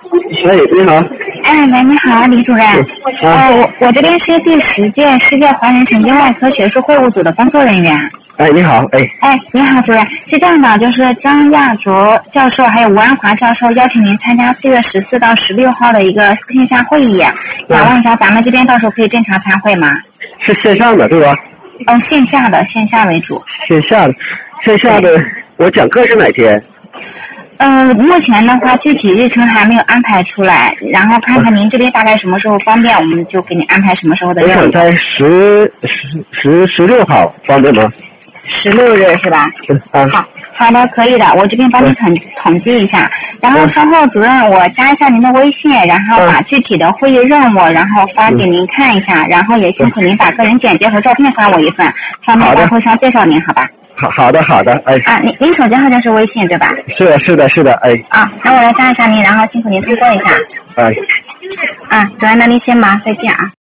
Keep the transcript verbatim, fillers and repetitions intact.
哎，你好。 哎，喂，你好，李主任。 啊、 呃，我我这边是第十届世界华人神经外科学术会务组的工作人员。 哎，你好，哎。 哎，你好，主任。是这样的，就是张亚卓教授还有吴安华教授邀请您参加四月十四到十六号的一个线下会议，想问一下，咱们这边到时候可以正常参会吗？ 是线上的对吧？ 嗯，线下的，线下为主。 线下的，线下的，我讲课是哪天？ 呃，目前的话，具体日程还没有安排出来，然后看看您这边大概什么时候方便，我们就给你安排什么时候的任务。 我想在十十十十六号方便吗？ 十六日是吧？ 啊。 好，好的，可以的，我这边帮你统统计一下，然后稍后主任我加一下您的微信，然后把具体的会议任务，然后发给您看一下，然后也辛苦您把个人简介和照片发我一份，方便在会上介绍您，好吧？ 好好的好的，哎。 啊，您您手机号就是微信对吧？ 是的是的是的，哎。 啊，那我来加一下您，然后辛苦您通过一下。 哎。 啊，主任，那您先忙，再见啊。